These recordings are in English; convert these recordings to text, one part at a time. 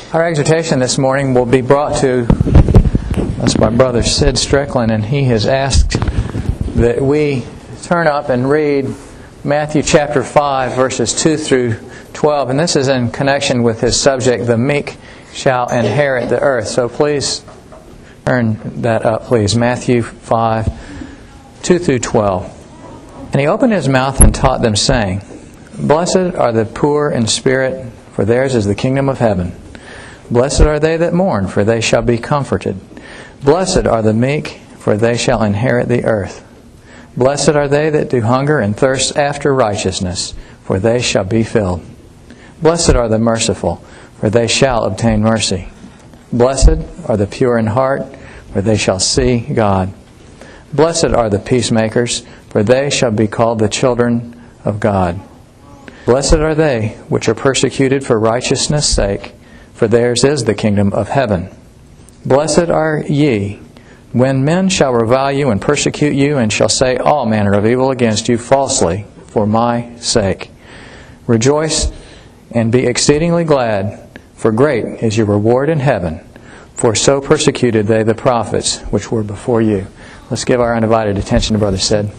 Our exhortation this morning will be brought to us by Brother Sid Strickland, and he has asked that we turn up and read Matthew chapter 5, verses 2 through 12. And this is in connection with his subject, the meek shall inherit the earth. So please turn that up, please. Matthew 5, 2 through 12. And he opened his mouth and taught them, saying, Blessed are the poor in spirit, for theirs is the kingdom of heaven. Blessed are they that mourn, for they shall be comforted. Blessed are the meek, for they shall inherit the earth. Blessed are they that do hunger and thirst after righteousness, for they shall be filled. Blessed are the merciful, for they shall obtain mercy. Blessed are the pure in heart, for they shall see God. Blessed are the peacemakers, for they shall be called the children of God. Blessed are they which are persecuted for righteousness' sake, for theirs is the kingdom of heaven. Blessed are ye, when men shall revile you and persecute you, and shall say all manner of evil against you falsely for my sake. Rejoice and be exceedingly glad, for great is your reward in heaven. For so persecuted they the prophets which were before you. Let's give our undivided attention to Brother Sid.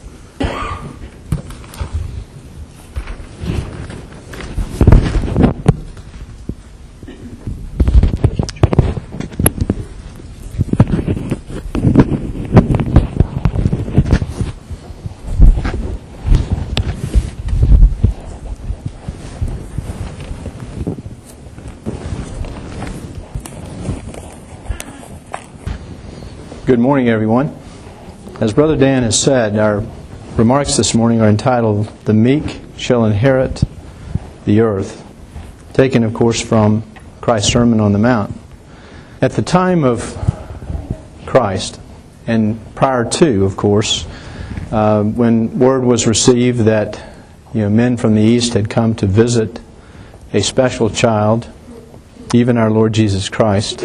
Good morning, everyone. As Brother Dan has said, our remarks this morning are entitled, The Meek Shall Inherit the Earth, taken, of course, from Christ's Sermon on the Mount. At the time of Christ, and prior to, of course, when word was received that men from the East had come to visit a special child, even our Lord Jesus Christ,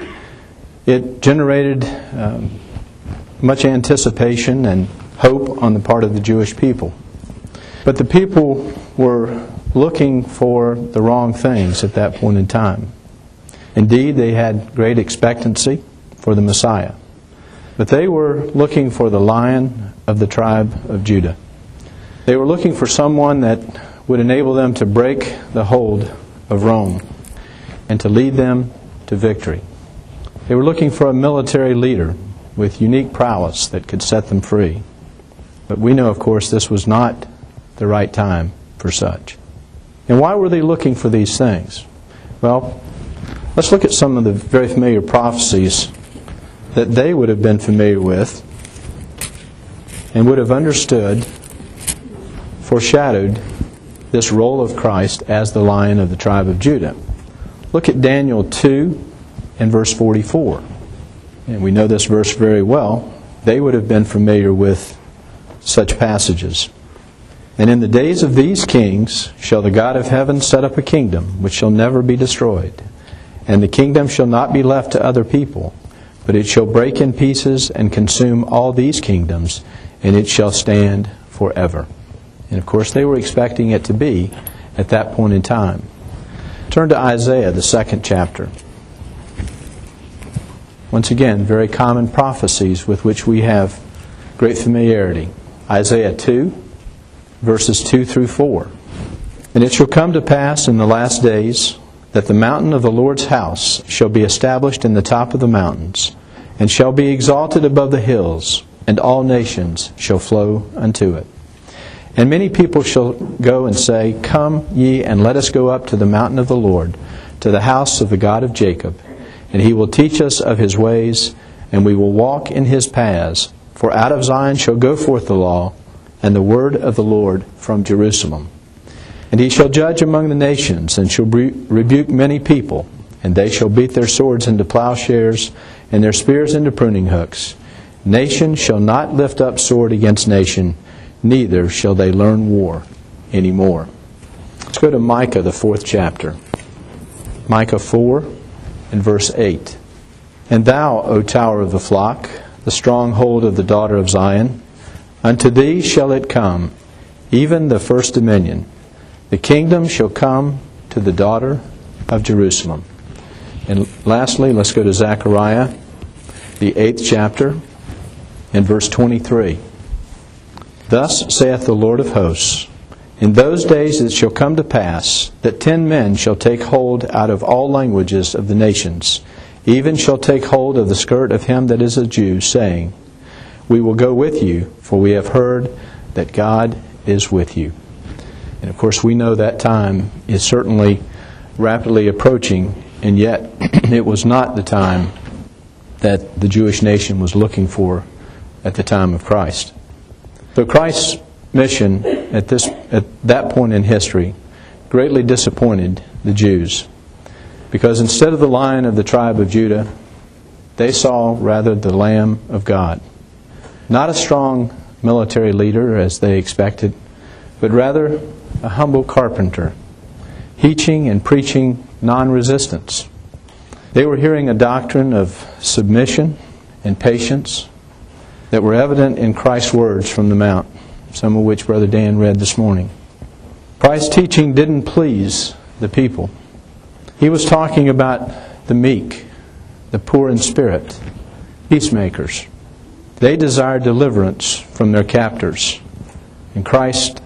it generated much anticipation and hope on the part of the Jewish people. But the people were looking for the wrong things at that point in time. Indeed, they had great expectancy for the Messiah. But they were looking for the Lion of the tribe of Judah. They were looking for someone that would enable them to break the hold of Rome and to lead them to victory. They were looking for a military leader with unique prowess that could set them free. But we know, of course, this was not the right time for such. And why were they looking for these things? Well, let's look at some of the very familiar prophecies that they would have been familiar with and would have understood, foreshadowed this role of Christ as the Lion of the tribe of Judah. Look at Daniel 2 and verse 44. And we know this verse very well. They would have been familiar with such passages. And in the days of these kings shall the God of heaven set up a kingdom which shall never be destroyed. And the kingdom shall not be left to other people, but it shall break in pieces and consume all these kingdoms, and it shall stand forever. And of course they were expecting it to be at that point in time. Turn to Isaiah, the 2nd chapter. Once again, very common prophecies with which we have great familiarity. Isaiah 2, verses 2 through 4. And it shall come to pass in the last days that the mountain of the Lord's house shall be established in the top of the mountains, and shall be exalted above the hills, and all nations shall flow unto it. And many people shall go and say, Come ye, and let us go up to the mountain of the Lord, to the house of the God of Jacob. And He will teach us of His ways, and we will walk in His paths. For out of Zion shall go forth the law, and the word of the Lord from Jerusalem. And He shall judge among the nations, and shall rebuke many people. And they shall beat their swords into plowshares, and their spears into pruning hooks. Nation shall not lift up sword against nation, neither shall they learn war any more. Let's go to Micah, the 4th chapter. Micah 4 and verse 8. And thou, O tower of the flock, the stronghold of the daughter of Zion, unto thee shall it come, even the first dominion. The kingdom shall come to the daughter of Jerusalem. And lastly, let's go to Zechariah, the 8th chapter, and verse 23. Thus saith the Lord of hosts, in those days it shall come to pass that 10 men shall take hold out of all languages of the nations, even shall take hold of the skirt of him that is a Jew, saying, we will go with you, for we have heard that God is with you. And of course we know that time is certainly rapidly approaching, and yet it was not the time that the Jewish nation was looking for at the time of Christ. So Christ's mission at that point in history greatly disappointed the Jews, because instead of the Lion of the tribe of Judah, they saw rather the Lamb of God. Not a strong military leader as they expected, but rather a humble carpenter, teaching and preaching non-resistance. They were hearing a doctrine of submission and patience that were evident in Christ's words from the Mount, some of which Brother Dan read this morning. Christ's teaching didn't please the people. He was talking about the meek, the poor in spirit, peacemakers. They desired deliverance from their captors. And Christ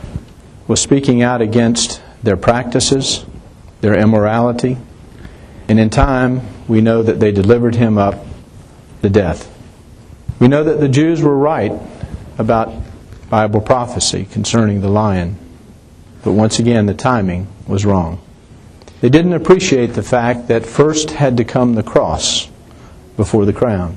was speaking out against their practices, their immorality. And in time, we know that they delivered him up to death. We know that the Jews were right about Bible prophecy concerning the lion. But once again, the timing was wrong. They didn't appreciate the fact that first had to come the cross before the crown.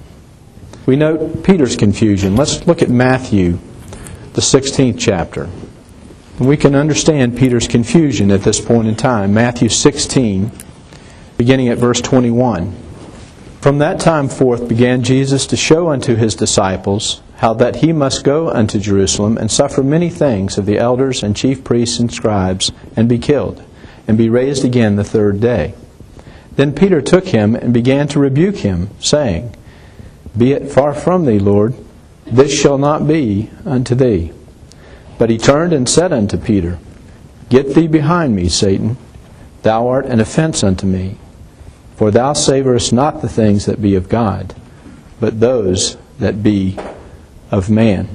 We note Peter's confusion. Let's look at Matthew, the 16th chapter. And we can understand Peter's confusion at this point in time. Matthew 16, beginning at verse 21. From that time forth began Jesus to show unto his disciples how that he must go unto Jerusalem and suffer many things of the elders and chief priests and scribes, and be killed, and be raised again the third day. Then Peter took him and began to rebuke him, saying, Be it far from thee, Lord, this shall not be unto thee. But he turned and said unto Peter, Get thee behind me, Satan, thou art an offense unto me. For thou savorest not the things that be of God, but those that be of man.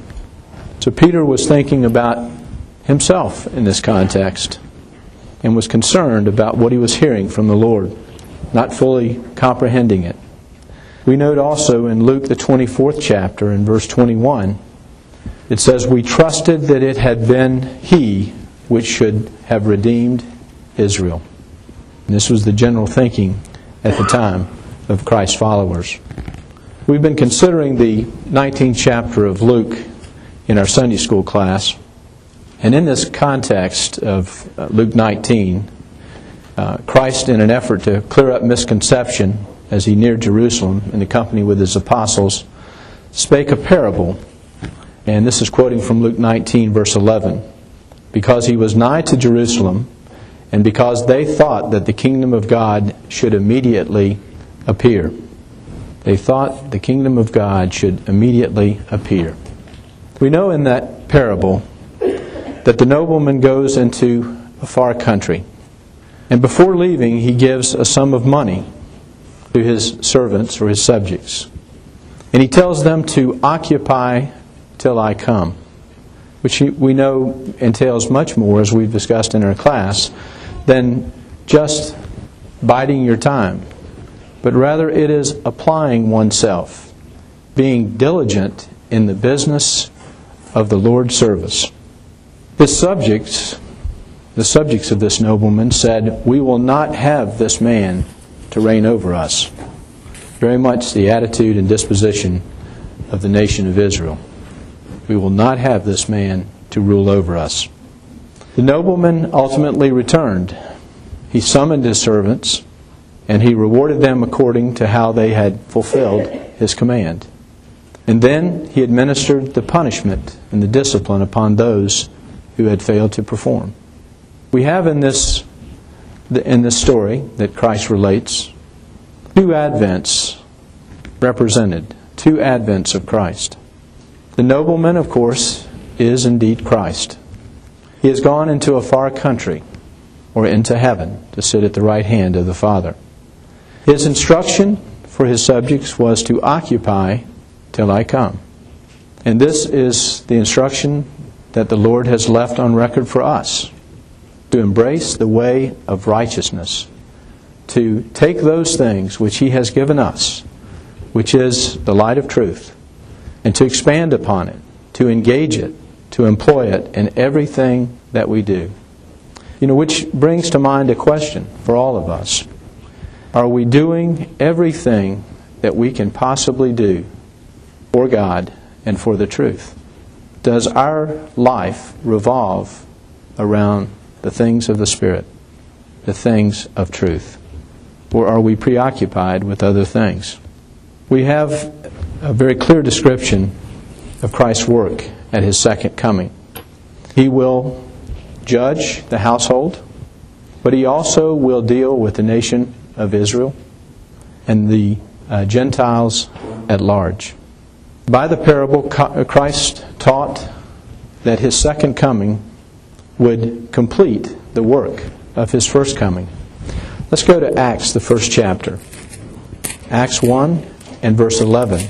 So Peter was thinking about himself in this context, and was concerned about what he was hearing from the Lord, not fully comprehending it. We note also in Luke the 24th chapter, in verse 21, it says, We trusted that it had been He which should have redeemed Israel. And this was the general thinking at the time of Christ's followers. We've been considering the 19th chapter of Luke in our Sunday school class. And in this context of Luke 19, Christ, in an effort to clear up misconception as he neared Jerusalem in the company with his apostles, spake a parable. And this is quoting from Luke 19, verse 11. Because he was nigh to Jerusalem, and because they thought that the kingdom of God should immediately appear. They thought the kingdom of God should immediately appear. We know in that parable that the nobleman goes into a far country. And before leaving, he gives a sum of money to his servants or his subjects. And he tells them to occupy till I come, which we know entails much more, as we've discussed in our class, than just biding your time. But rather it is applying oneself, being diligent in the business of the Lord's service. The subjects of this nobleman said, We will not have this man to reign over us. Very much the attitude and disposition of the nation of Israel. We will not have this man to rule over us. The nobleman ultimately returned. He summoned his servants, and he rewarded them according to how they had fulfilled his command. And then he administered the punishment and the discipline upon those who had failed to perform. We have in this story that Christ relates, two advents represented, two advents of Christ. The nobleman, of course, is indeed Christ. He has gone into a far country, or into heaven, to sit at the right hand of the Father. His instruction for his subjects was to occupy till I come. And this is the instruction that the Lord has left on record for us, to embrace the way of righteousness, to take those things which He has given us, which is the light of truth, and to expand upon it, to engage it, to employ it in everything that we do. Which brings to mind a question for all of us. Are we doing everything that we can possibly do for God and for the truth? Does our life revolve around the things of the Spirit, the things of truth? Or are we preoccupied with other things? We have a very clear description of Christ's work at His second coming. He will judge the household, but He also will deal with the nation of Israel and the Gentiles at large. By the parable, Christ taught that His second coming would complete the work of His first coming. Let's go to Acts, the first chapter. Acts 1 and verse 11.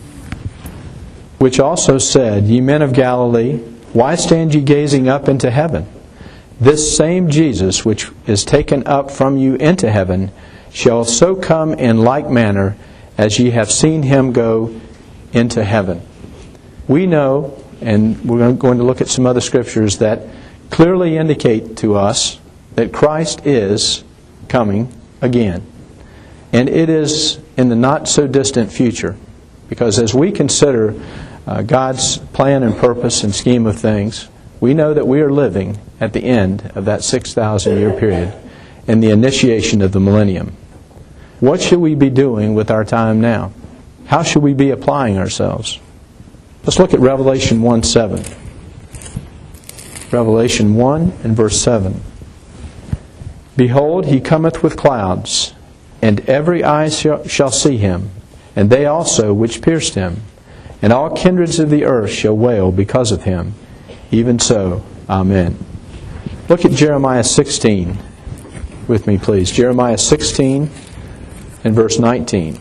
Which also said, Ye men of Galilee, why stand ye gazing up into heaven? This same Jesus, which is taken up from you into heaven, shall so come in like manner as ye have seen Him go into heaven. We know, and we're going to look at some other scriptures that clearly indicate to us that Christ is coming again. And it is in the not so distant future. Because as we consider God's plan and purpose and scheme of things, we know that we are living at the end of that 6,000-year period and the initiation of the millennium. What should we be doing with our time now? How should we be applying ourselves? Let's look at Revelation 1:7. Revelation 1 and verse 7. Behold, He cometh with clouds, and every eye shall see Him, and they also which pierced Him. And all kindreds of the earth shall wail because of Him. Even so, Amen. Look at Jeremiah 16 with me, please. Jeremiah 16 and verse 19.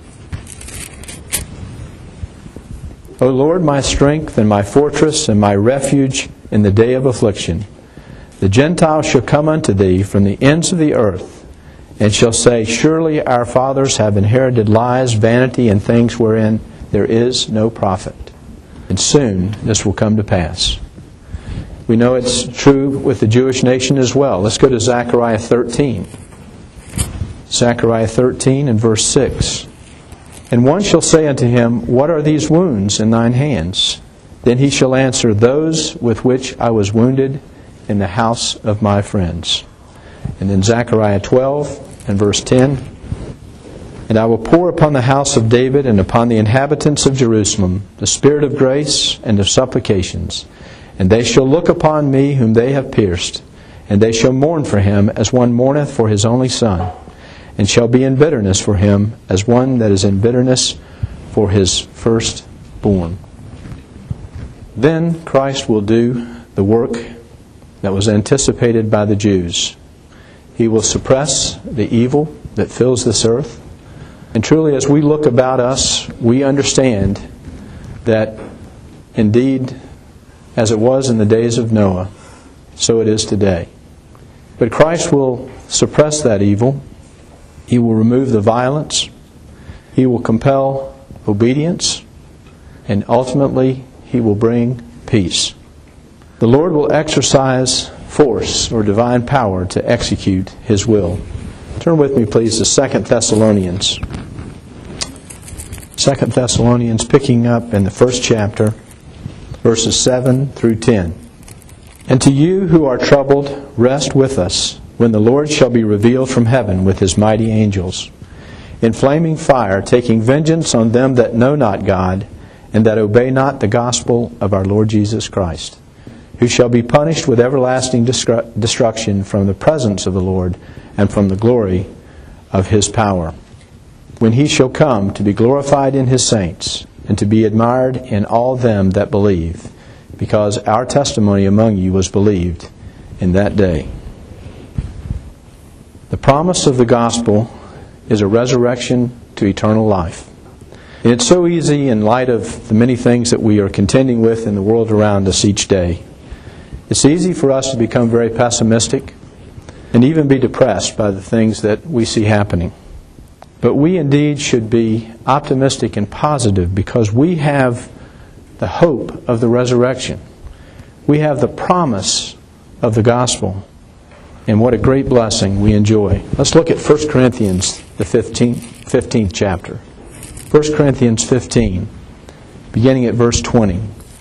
O Lord, my strength and my fortress and my refuge in the day of affliction, the Gentiles shall come unto Thee from the ends of the earth, and shall say, Surely our fathers have inherited lies, vanity, and things wherein there is no profit. And soon this will come to pass. We know it's true with the Jewish nation as well. Let's go to Zechariah 13. Zechariah 13 and verse 6. And one shall say unto him, What are these wounds in thine hands? Then he shall answer, Those with which I was wounded in the house of my friends. And then Zechariah 12 and verse 10. And I will pour upon the house of David and upon the inhabitants of Jerusalem the spirit of grace and of supplications. And they shall look upon me whom they have pierced, and they shall mourn for him as one mourneth for his only son, and shall be in bitterness for him as one that is in bitterness for his firstborn. Then Christ will do the work that was anticipated by the Jews. He will suppress the evil that fills this earth. And truly, as we look about us, we understand that indeed, as it was in the days of Noah, so it is today. But Christ will suppress that evil. He will remove the violence. He will compel obedience. And ultimately, He will bring peace. The Lord will exercise force or divine power to execute His will. Turn with me, please, to 2 Thessalonians. 2 Thessalonians, picking up in the first chapter, verses 7 through 10. And to you who are troubled, rest with us, when the Lord shall be revealed from heaven with His mighty angels, in flaming fire, taking vengeance on them that know not God, and that obey not the gospel of our Lord Jesus Christ, who shall be punished with everlasting destruction from the presence of the Lord and from the glory of His power, when He shall come to be glorified in His saints, and to be admired in all them that believe, because our testimony among you was believed in that day. The promise of the gospel is a resurrection to eternal life. And it's so easy in light of the many things that we are contending with in the world around us each day. It's easy for us to become very pessimistic and even be depressed by the things that we see happening. But we indeed should be optimistic and positive because we have the hope of the resurrection. We have the promise of the gospel. And what a great blessing we enjoy. Let's look at 1 Corinthians, the 15th chapter. 1 Corinthians 15, beginning at verse 20.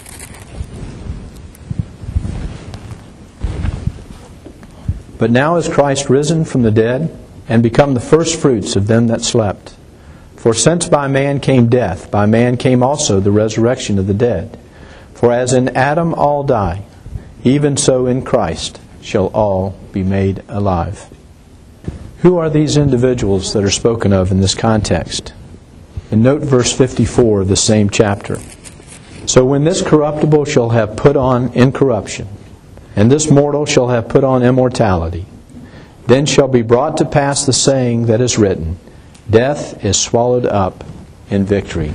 But now is Christ risen from the dead, and become the firstfruits of them that slept. For since by man came death, by man came also the resurrection of the dead. For as in Adam all die, even so in Christ shall all be made alive. Who are these individuals that are spoken of in this context? And note verse 54 of the same chapter. So when this corruptible shall have put on incorruption, and this mortal shall have put on immortality, then shall be brought to pass the saying that is written, Death is swallowed up in victory.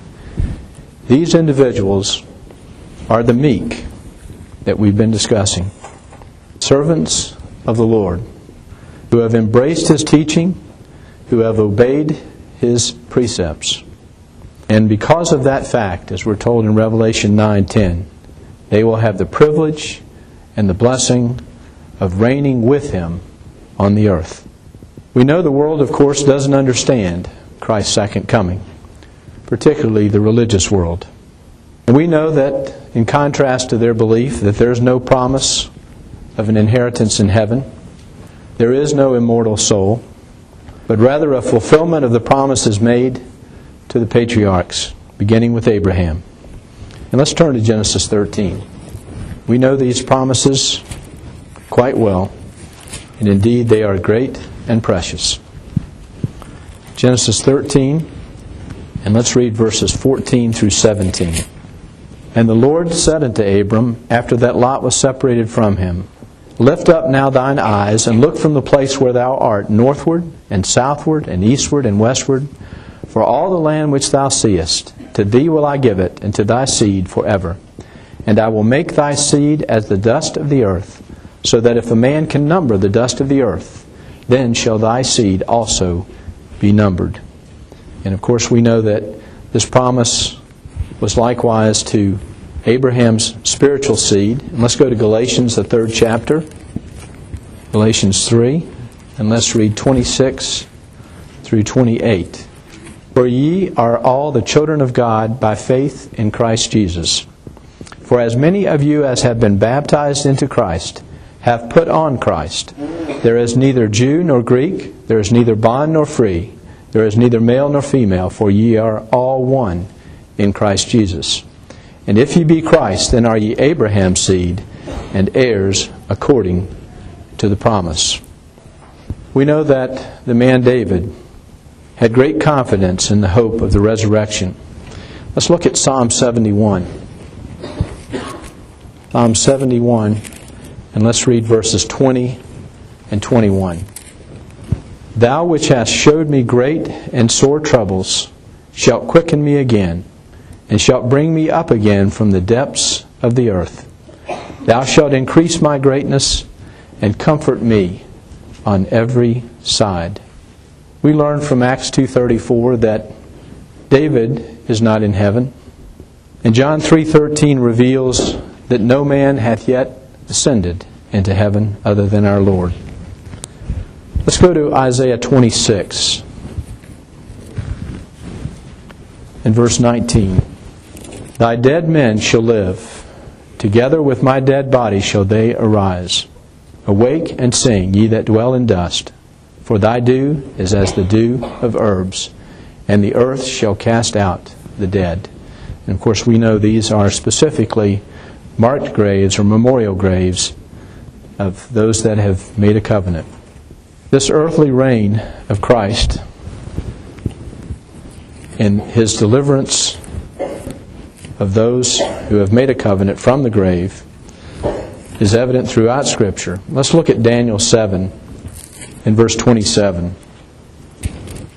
These individuals are the meek that we've been discussing. Servants of the Lord, who have embraced His teaching, who have obeyed His precepts. And because of that fact, as we're told in Revelation 9:10, they will have the privilege and the blessing of reigning with Him on the earth. We know the world, of course, doesn't understand Christ's second coming, particularly the religious world. And we know that, in contrast to their belief, that there's no promise of an inheritance in heaven. There is no immortal soul, but rather a fulfillment of the promises made to the patriarchs, beginning with Abraham. And let's turn to Genesis 13. We know these promises quite well, and indeed they are great and precious. Genesis 13, and let's read verses 14 through 17. And the Lord said unto Abram, after that Lot was separated from him, Lift up now thine eyes, and look from the place where thou art, northward, and southward, and eastward, and westward, for all the land which thou seest, to thee will I give it, and to thy seed forever. And I will make thy seed as the dust of the earth, so that if a man can number the dust of the earth, then shall thy seed also be numbered. And of course we know that this promise was likewise to Abraham's spiritual seed. And let's go to Galatians, the 3rd chapter. Galatians 3. And let's read 26 through 28. For ye are all the children of God by faith in Christ Jesus. For as many of you as have been baptized into Christ have put on Christ. There is neither Jew nor Greek, there is neither bond nor free, there is neither male nor female, for ye are all one in Christ Jesus. And if ye be Christ, then are ye Abraham's seed, and heirs according to the promise. We know that the man David had great confidence in the hope of the resurrection. Let's look at Psalm 71. Psalm 71, and let's read verses 20 and 21. Thou which hast showed me great and sore troubles, shalt quicken me again, and shalt bring me up again from the depths of the earth. Thou shalt increase my greatness, and comfort me on every side. We learn from Acts 2:34 that David is not in heaven. And John 3:13 reveals that no man hath yet ascended into heaven other than our Lord. Let's go to Isaiah 26 and verse 19. Thy dead men shall live, together with my dead body shall they arise. Awake and sing, ye that dwell in dust, for thy dew is as the dew of herbs, and the earth shall cast out the dead. And of course we know these are specifically marked graves or memorial graves of those that have made a covenant. This earthly reign of Christ and His deliverance of those who have made a covenant from the grave is evident throughout Scripture. Let's look at Daniel 7 in verse 27.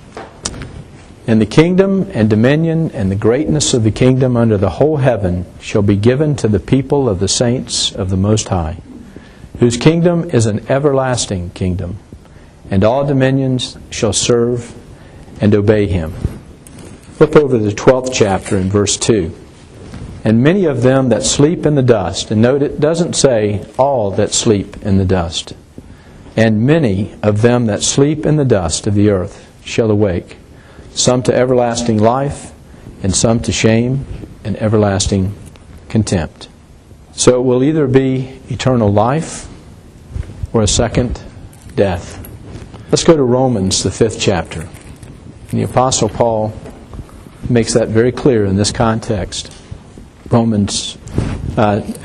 And the kingdom and dominion and the greatness of the kingdom under the whole heaven shall be given to the people of the saints of the Most High, whose kingdom is an everlasting kingdom, and all dominions shall serve and obey him. Flip over to the 12th chapter in verse 2. And many of them that sleep in the dust, and note it doesn't say all that sleep in the dust. And many of them that sleep in the dust of the earth shall awake, some to everlasting life, and some to shame and everlasting contempt. So it will either be eternal life or a second death. Let's go to Romans, the 5th chapter. And the Apostle Paul makes that very clear in this context. Romans 2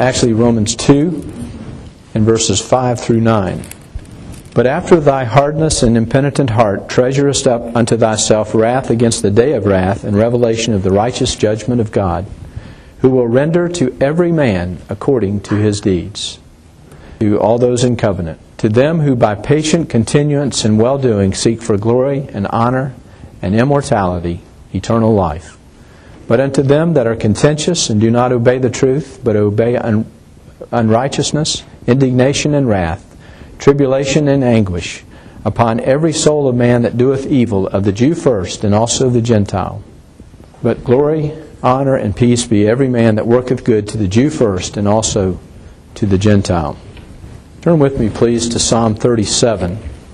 and verses 5 through 9. But after thy hardness and impenitent heart treasurest up unto thyself wrath against the day of wrath and revelation of the righteous judgment of God, who will render to every man according to his deeds. To all those in covenant, to them who by patient continuance in well-doing seek for glory and honor and immortality, eternal life. But unto them that are contentious and do not obey the truth, but obey unrighteousness, indignation and wrath, tribulation and anguish, upon every soul of man that doeth evil, of the Jew first, and also of the Gentile. But glory, honor, and peace be every man that worketh good, to the Jew first, and also to the Gentile. Turn with me, please, to Psalm 37.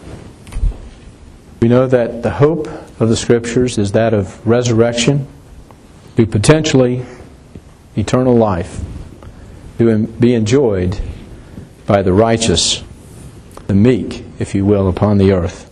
We know that the hope of the Scriptures is that of resurrection to potentially eternal life, to be enjoyed by the righteous, the meek, if you will, upon the earth.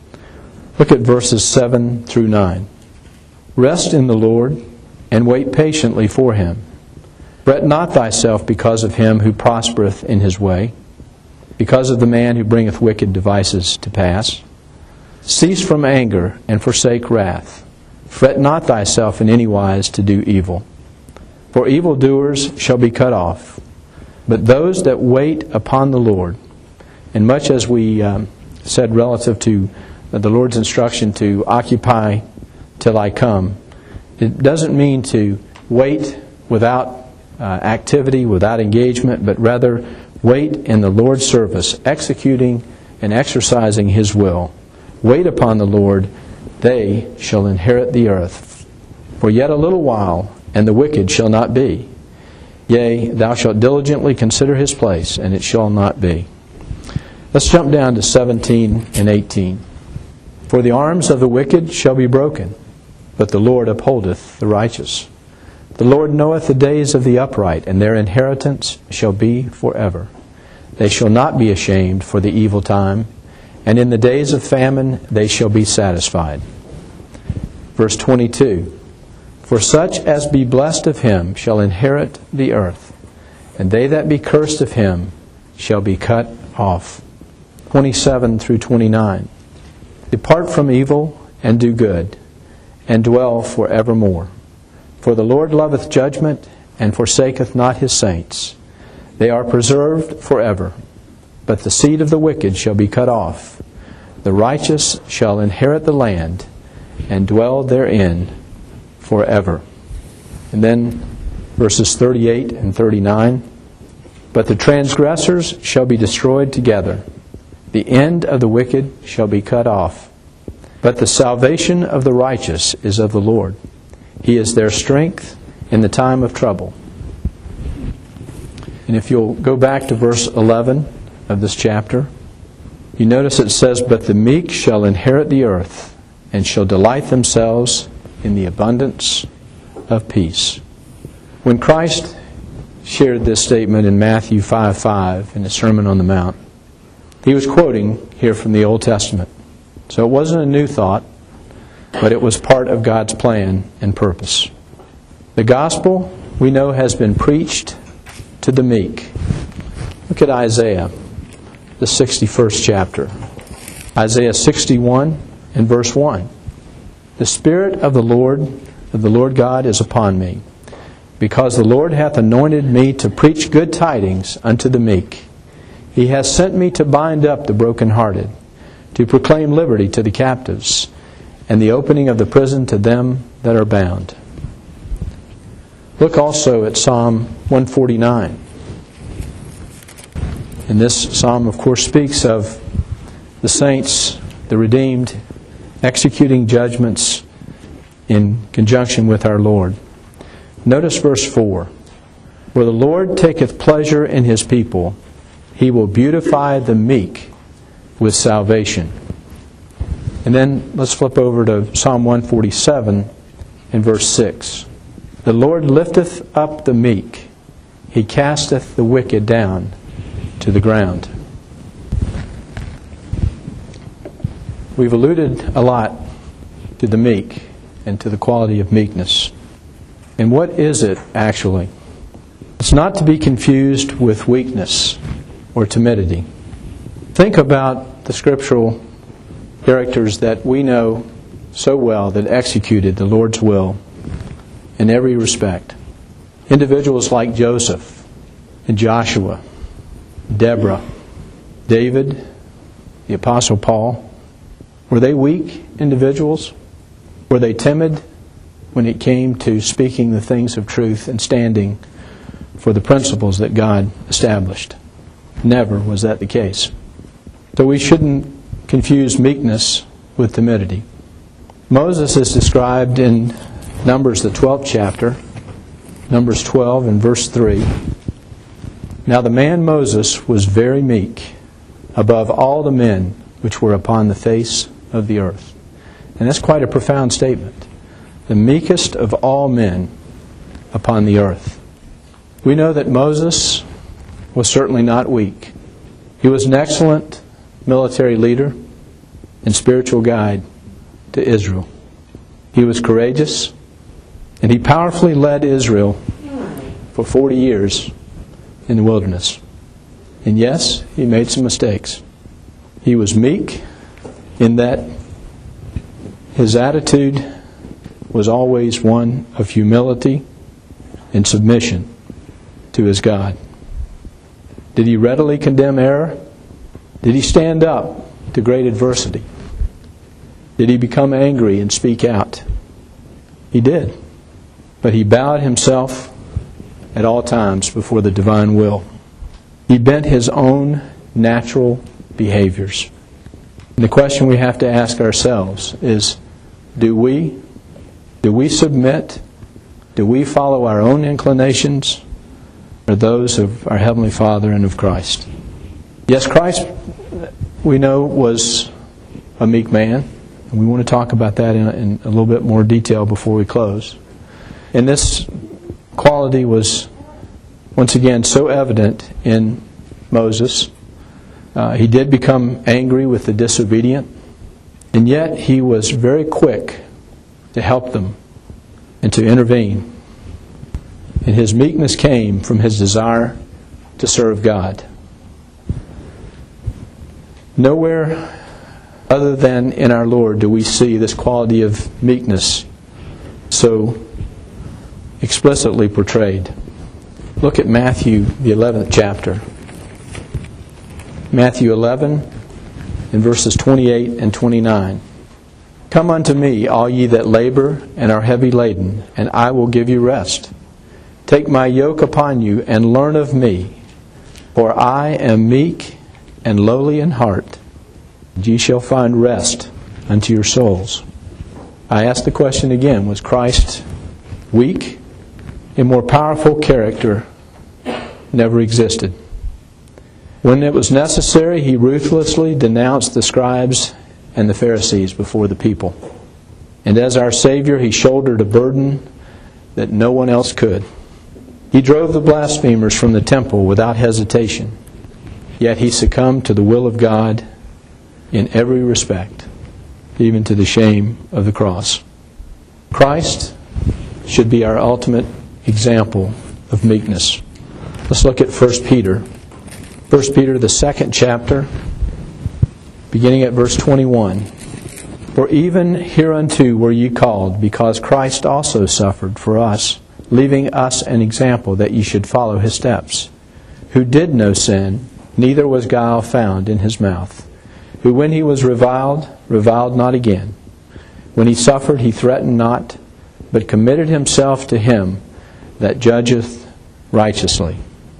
Look at verses 7 through 9. Rest in the Lord, and wait patiently for him. Fret not thyself because of him who prospereth in his way, because of the man who bringeth wicked devices to pass. Cease from anger, and forsake wrath. Fret not thyself in any wise to do evil. For evildoers shall be cut off, but those that wait upon the Lord. And much as we said relative to the Lord's instruction to occupy till I come, it doesn't mean to wait without activity, without engagement, but rather wait in the Lord's service, executing and exercising his will. Wait upon the Lord, they shall inherit the earth. For yet a little while, and the wicked shall not be. Yea, thou shalt diligently consider his place, and it shall not be. Let's jump down to 17 and 18. For the arms of the wicked shall be broken, but the Lord upholdeth the righteous. The Lord knoweth the days of the upright, and their inheritance shall be forever. They shall not be ashamed for the evil time, and in the days of famine they shall be satisfied. Verse 22. For such as be blessed of him shall inherit the earth, and they that be cursed of him shall be cut off. 27 through 29. Depart from evil, and do good, and dwell for evermore. For the Lord loveth judgment, and forsaketh not his saints. They are preserved forever. But the seed of the wicked shall be cut off. The righteous shall inherit the land, and dwell therein forever. And then verses 38 and 39. But the transgressors shall be destroyed together. The end of the wicked shall be cut off. But the salvation of the righteous is of the Lord. He is their strength in the time of trouble. And if you'll go back to verse 11 of this chapter, you notice it says, But the meek shall inherit the earth, and shall delight themselves in the abundance of peace. When Christ shared this statement in Matthew 5:5 in the Sermon on the Mount, he was quoting here from the Old Testament. So it wasn't a new thought, but it was part of God's plan and purpose. The gospel, we know, has been preached to the meek. Look at Isaiah, the 61st chapter. Isaiah 61 and verse 1. The Spirit of the Lord God is upon me, because the Lord hath anointed me to preach good tidings unto the meek. He has sent me to bind up the brokenhearted, to proclaim liberty to the captives, and the opening of the prison to them that are bound. Look also at Psalm 149. And this psalm, of course, speaks of the saints, the redeemed, executing judgments in conjunction with our Lord. Notice verse 4. Where the Lord taketh pleasure in His people, He will beautify the meek with salvation. And then let's flip over to Psalm 147 and verse 6. The Lord lifteth up the meek, He casteth the wicked down to the ground. We've alluded a lot to the meek and to the quality of meekness. And what is it actually? It's not to be confused with weakness or timidity. Think about the scriptural characters that we know so well that executed the Lord's will in every respect. Individuals like Joseph and Joshua, Deborah, David, the Apostle Paul. Were they weak individuals? Were they timid when it came to speaking the things of truth and standing for the principles that God established? Never was that the case. So we shouldn't confuse meekness with timidity. Moses is described in Numbers, the 12th chapter, Numbers 12 and verse 3. Now the man Moses was very meek above all the men which were upon the face of the earth. And that's quite a profound statement. The meekest of all men upon the earth. We know that Moses was certainly not weak. He was an excellent military leader and spiritual guide to Israel. He was courageous, and he powerfully led Israel for 40 years in the wilderness. And yes, he made some mistakes. He was meek in that his attitude was always one of humility and submission to his God. Did he readily condemn error? Did he stand up to great adversity? Did he become angry and speak out? He did. But he bowed himself at all times before the divine will. He bent his own natural behaviors. And the question we have to ask ourselves is, do we submit? Do we follow our own inclinations or those of our Heavenly Father and of Christ? Yes, Christ, we know, was a meek man. And we want to talk about that in a little bit more detail before we close. And this quality was, once again, so evident in Moses. He did become angry with the disobedient, and yet he was very quick to help them and to intervene. And his meekness came from his desire to serve God. Nowhere other than in our Lord do we see this quality of meekness so explicitly portrayed. Look at Matthew, the 11th chapter. Matthew 11 and verses 28 and 29. Come unto me, all ye that labor and are heavy laden, and I will give you rest. Take my yoke upon you, and learn of me, for I am meek and lowly in heart, and ye shall find rest unto your souls. I ask the question again, was Christ weak? A more powerful character never existed. When it was necessary, he ruthlessly denounced the scribes and the Pharisees before the people. And as our Savior, he shouldered a burden that no one else could. He drove the blasphemers from the temple without hesitation. Yet he succumbed to the will of God in every respect, even to the shame of the cross. Christ should be our ultimate example of meekness. Let's look at 1 Peter. 1 Peter, the 2nd chapter, beginning at verse 21. For even hereunto were ye called, because Christ also suffered for us, leaving us an example that ye should follow his steps, who did no sin, neither was guile found in his mouth, who when he was reviled, reviled not again. When he suffered, he threatened not, but committed himself to him that judgeth righteously.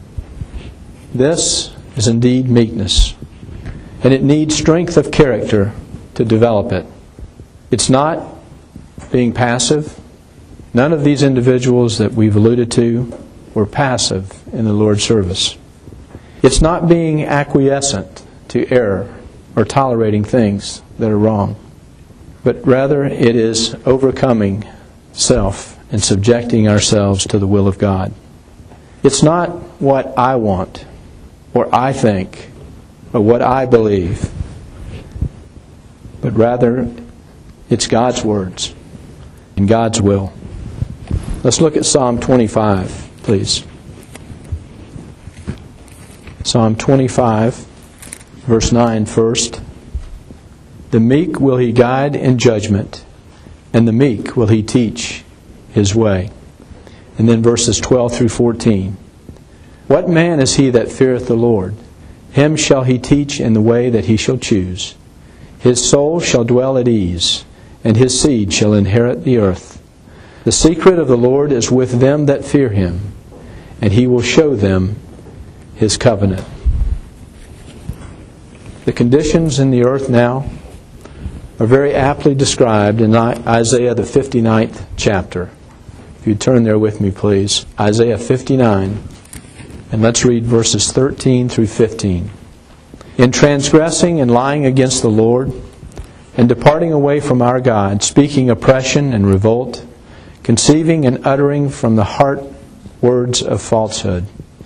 This is indeed meekness, and it needs strength of character to develop it. It's not being passive. None of these individuals that we've alluded to were passive in the Lord's service. It's not being acquiescent to error or tolerating things that are wrong, but rather it is overcoming self and subjecting ourselves to the will of God. It's not what I want or I think or what I believe, but rather it's God's words and God's will. Let's look at Psalm 25, please. Psalm 25, verse 9 first. The meek will he guide in judgment, and the meek will he teach his way. And then verses 12 through 14. What man is he that feareth the Lord? Him shall he teach in the way that he shall choose. His soul shall dwell at ease, and his seed shall inherit the earth. The secret of the Lord is with them that fear him, and he will show them his covenant. The conditions in the earth now are very aptly described in Isaiah the 59th chapter. If you'd turn there with me, please. Isaiah 59, and let's read verses 13 through 15. In transgressing and lying against the Lord, and departing away from our God, speaking oppression and revolt, conceiving and uttering from the heart words of falsehood.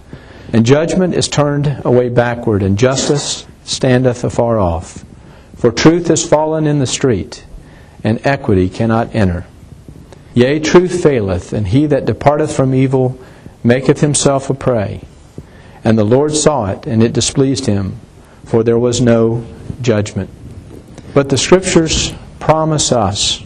And judgment is turned away backward, and justice standeth afar off. For truth is fallen in the street, and equity cannot enter. Yea, truth faileth, and he that departeth from evil maketh himself a prey. And the Lord saw it, and it displeased him, for there was no judgment. But the Scriptures promise us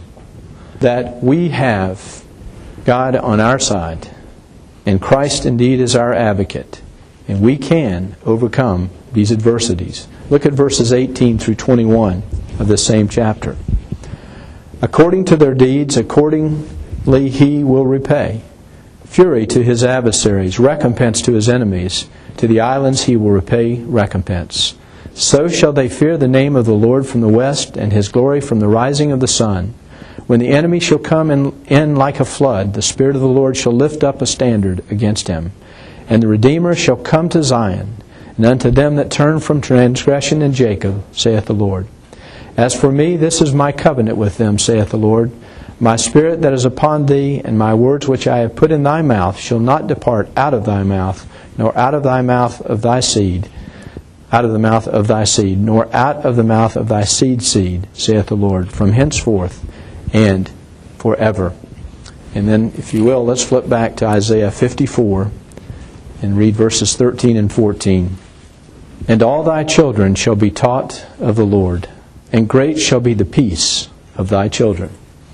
that we have God on our side, and Christ indeed is our advocate, and we can overcome these adversities. Look at verses 18 through 21 of the same chapter. According to their deeds, accordingly he will repay. Fury to his adversaries, recompense to his enemies. To the islands he will repay recompense. So shall they fear the name of the Lord from the west, and his glory from the rising of the sun. When the enemy shall come in like a flood, the Spirit of the Lord shall lift up a standard against him. And the Redeemer shall come to Zion, and unto them that turn from transgression in Jacob, saith the Lord. As for me, this is my covenant with them, saith the Lord. My Spirit that is upon thee, and my words which I have put in thy mouth, shall not depart out of thy mouth, nor out of thy mouth of thy seed, out of the mouth of thy seed, nor out of the mouth of thy seed, saith the Lord, from henceforth and forever. And then, if you will, let's flip back to Isaiah 54 and read verses 13 and 14. And all thy children shall be taught of the Lord, and great shall be the peace of thy children.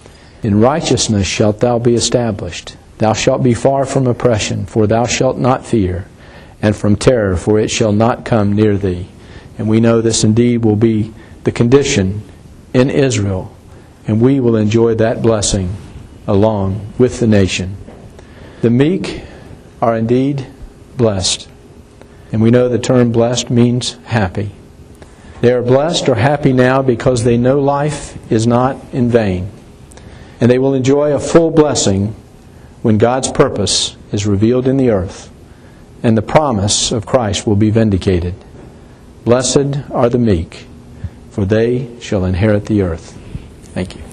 In righteousness shalt thou be established. Thou shalt be far from oppression, for thou shalt not fear, and from terror, for it shall not come near thee. And we know this indeed will be the condition in Israel, and we will enjoy that blessing along with the nation. The meek are indeed blessed. And we know the term blessed means happy. They are blessed or happy now because they know life is not in vain. And they will enjoy a full blessing when God's purpose is revealed in the earth, and the promise of Christ will be vindicated. Blessed are the meek, for they shall inherit the earth. Thank you.